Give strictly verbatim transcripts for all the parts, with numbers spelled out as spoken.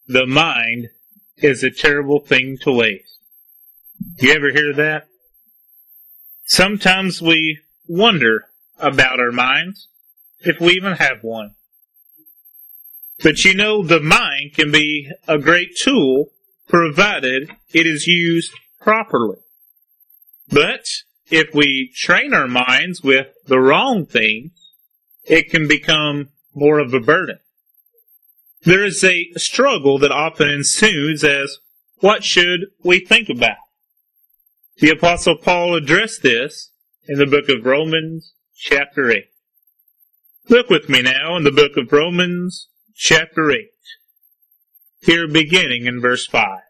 the mind is a terrible thing to waste. You ever hear that? Sometimes we wonder about our minds, if we even have one. But you know, the mind can be a great tool, provided it is used properly. But if we train our minds with the wrong things, it can become more of a burden. There is a struggle that often ensues as, what should we think about? The Apostle Paul addressed this in the book of Romans, chapter eight. Look with me now in the book of Romans, chapter eight, here beginning in verse five.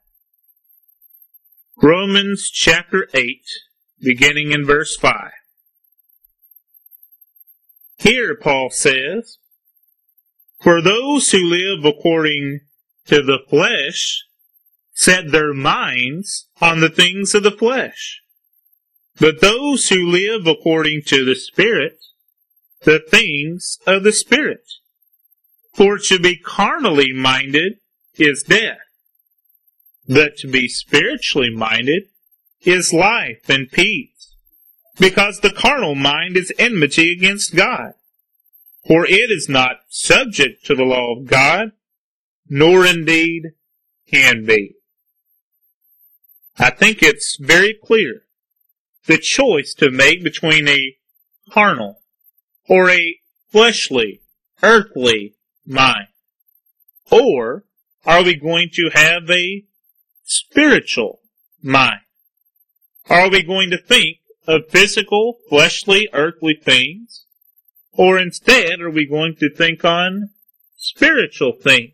Romans, chapter eight, beginning in verse five. Here Paul says, "For those who live according to the flesh set their minds on the things of the flesh. But those who live according to the Spirit, the things of the Spirit. For to be carnally minded is death, but to be spiritually minded is life and peace. Because the carnal mind is enmity against God, for it is not subject to the law of God, nor indeed can be." I think it's very clear the choice to make between a carnal or a fleshly, earthly mind. Or are we going to have a spiritual mind? Are we going to think of physical, fleshly, earthly things? Or instead, are we going to think on spiritual things?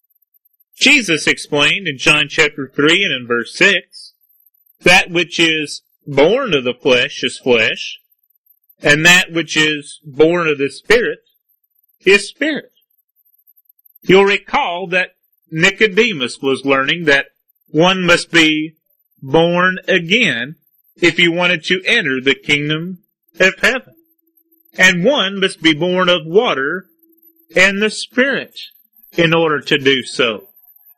Jesus explained in John chapter three and in verse six, that which is born of the flesh is flesh, and that which is born of the Spirit is spirit. You'll recall that Nicodemus was learning that one must be born again if you wanted to enter the kingdom of heaven. And one must be born of water and the Spirit in order to do so.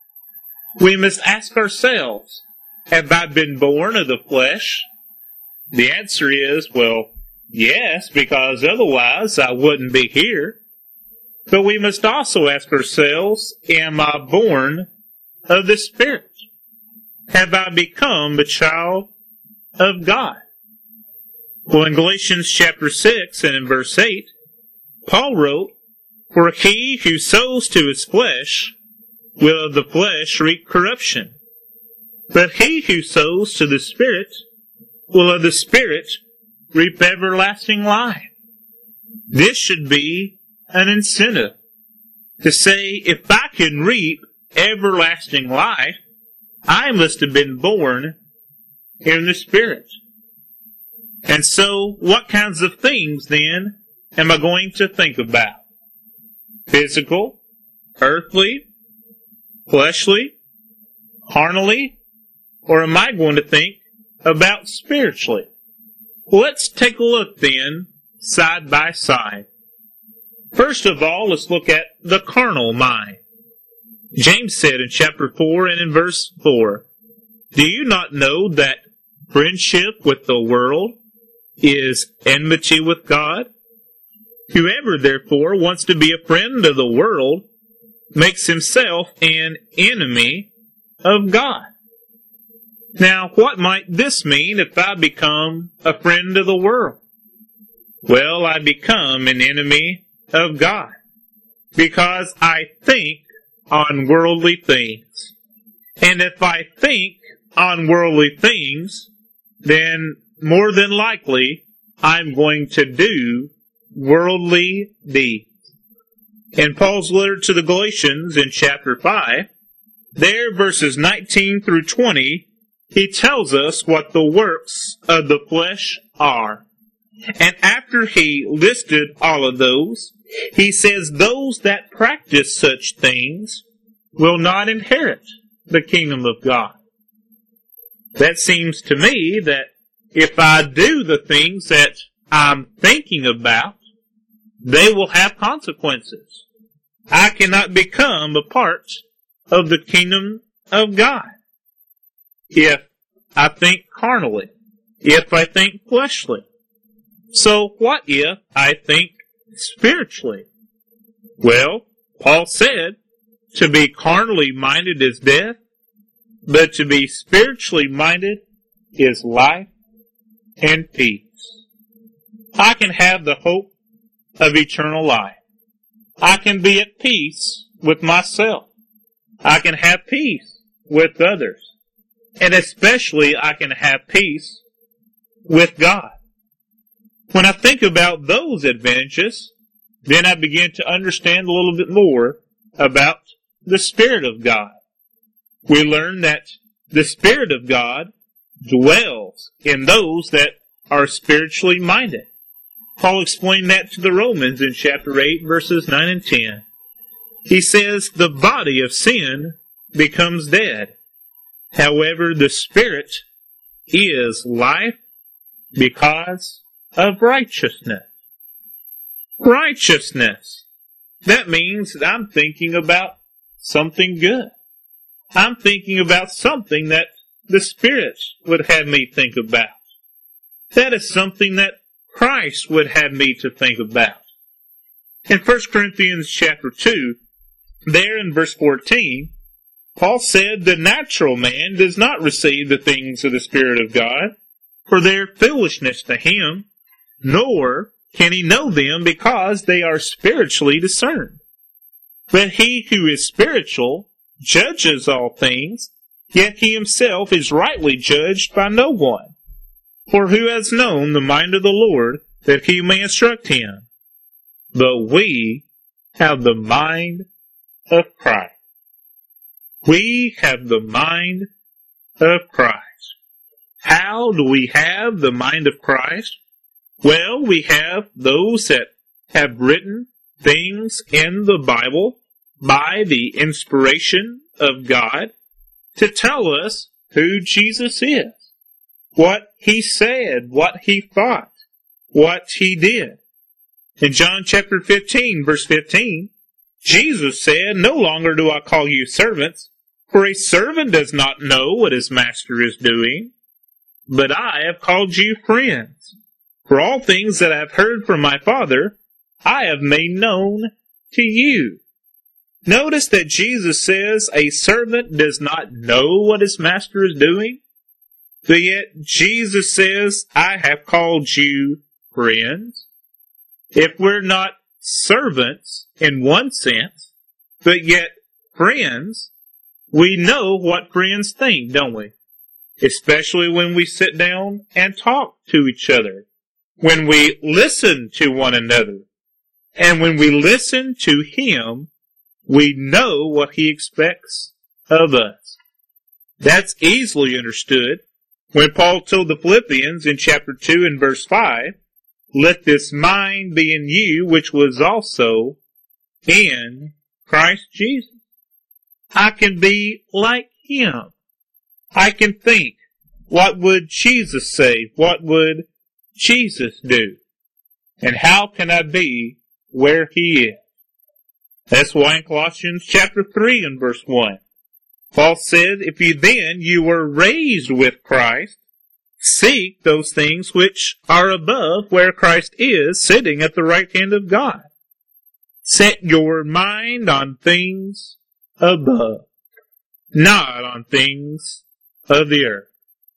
We must ask ourselves, have I been born of the flesh? The answer is, well, yes, because otherwise I wouldn't be here. But we must also ask ourselves, am I born of the Spirit? Have I become a child of God? Well, in Galatians chapter six and in verse eight, Paul wrote, "For he who sows to his flesh will of the flesh reap corruption. But he who sows to the Spirit will of the Spirit reap everlasting life." This should be an incentive to say, if I can reap everlasting life, I must have been born in the Spirit. And so, what kinds of things, then, am I going to think about? Physical, earthly, fleshly, carnally, or am I going to think about spiritually? Let's take a look, then, side by side. First of all, let's look at the carnal mind. James said in chapter four and in verse four, "Do you not know that friendship with the world is enmity with God? Whoever, therefore, wants to be a friend of the world makes himself an enemy of God." Now, what might this mean if I become a friend of the world? Well, I become an enemy of God because I think on worldly things. And if I think on worldly things, then more than likely I'm going to do worldly deeds. In Paul's letter to the Galatians in chapter five, there verses nineteen through twenty, he tells us what the works of the flesh are. And after he listed all of those, he says those that practice such things will not inherit the kingdom of God. That seems to me that if I do the things that I'm thinking about, they will have consequences. I cannot become a part of the kingdom of God. If I think carnally, if I think fleshly. So what if I think spiritually? Well, Paul said, to be carnally minded is death, but to be spiritually minded is life and peace. I can have the hope of eternal life. I can be at peace with myself. I can have peace with others. And especially I can have peace with God. When I think about those advantages, then I begin to understand a little bit more about the Spirit of God. We learn that the Spirit of God dwells in those that are spiritually minded. Paul explained that to the Romans in chapter eight, verses nine and ten. He says, the body of sin becomes dead. However, the Spirit is life because of righteousness. Righteousness. That means that I'm thinking about something good. I'm thinking about something that the Spirit would have me think about. That is something that Christ would have me to think about. In First Corinthians chapter two, there in verse fourteen, Paul said, the natural man does not receive the things of the Spirit of God, for they are foolishness to him, nor can he know them because they are spiritually discerned. But he who is spiritual judges all things, yet he himself is rightly judged by no one. For who has known the mind of the Lord, that he may instruct him? But we have the mind of Christ. We have the mind of Christ. How do we have the mind of Christ? Well, we have those that have written things in the Bible by the inspiration of God to tell us who Jesus is, what he said, what he thought, what he did. In John chapter fifteen, verse fifteen, Jesus said, no longer do I call you servants, for a servant does not know what his master is doing, but I have called you friends. For all things that I have heard from my Father, I have made known to you. Notice that Jesus says a servant does not know what his master is doing, but yet Jesus says, I have called you friends. If we're not servants in one sense, but yet friends, we know what friends think, don't we? Especially when we sit down and talk to each other, when we listen to one another, and when we listen to him, we know what he expects of us. That's easily understood when Paul told the Philippians in chapter two and verse five, let this mind be in you, which was also in Christ Jesus. I can be like him. I can think, what would Jesus say? What would Jesus do? And how can I be where he is? That's why in Colossians chapter three and verse one, Paul said, if you then you were raised with Christ, seek those things which are above where Christ is, sitting at the right hand of God. Set your mind on things above, not on things of the earth.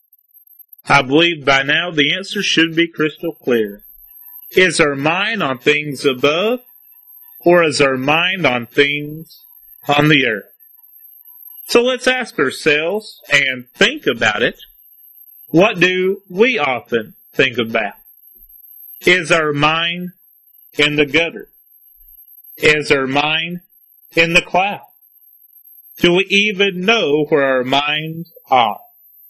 I believe by now the answer should be crystal clear. Is our mind on things above, or is our mind on things on the earth? So let's ask ourselves and think about it. What do we often think about? Is our mind in the gutter? Is our mind in the cloud? Do we even know where our minds are?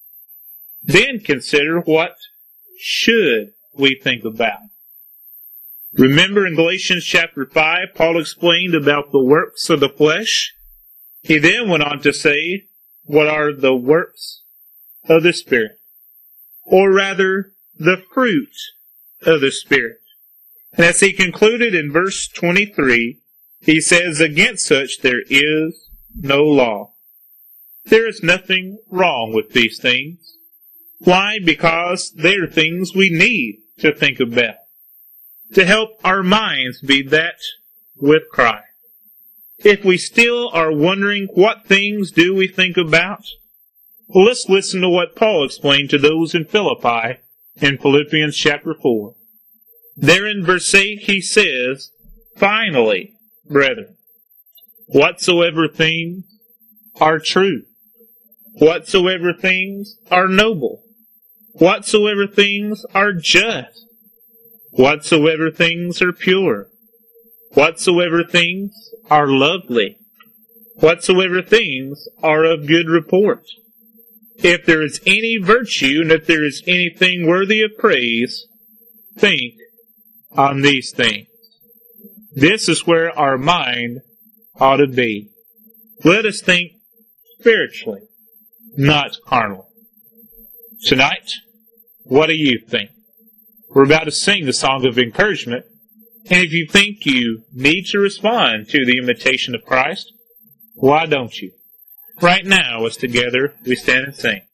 Then consider what should we think about. Remember in Galatians chapter five, Paul explained about the works of the flesh. He then went on to say, what are the works of the Spirit? Or rather, the fruit of the Spirit. And as he concluded in verse twenty-three, he says, against such there is no law. There is nothing wrong with these things. Why? Because they are things we need to think about, to help our minds be that with Christ. If we still are wondering what things do we think about, well, let's listen to what Paul explained to those in Philippi in Philippians chapter four. There in verse eight he says, "Finally, brethren, whatsoever things are true, whatsoever things are noble, whatsoever things are just, whatsoever things are pure, whatsoever things are lovely, whatsoever things are of good report. If there is any virtue, and if there is anything worthy of praise, think on these things." This is where our mind ought to be. Let us think spiritually, not carnally. Tonight, what do you think? We're about to sing the song of encouragement, and if you think you need to respond to the invitation of Christ, why don't you? Right now, as together we stand and sing.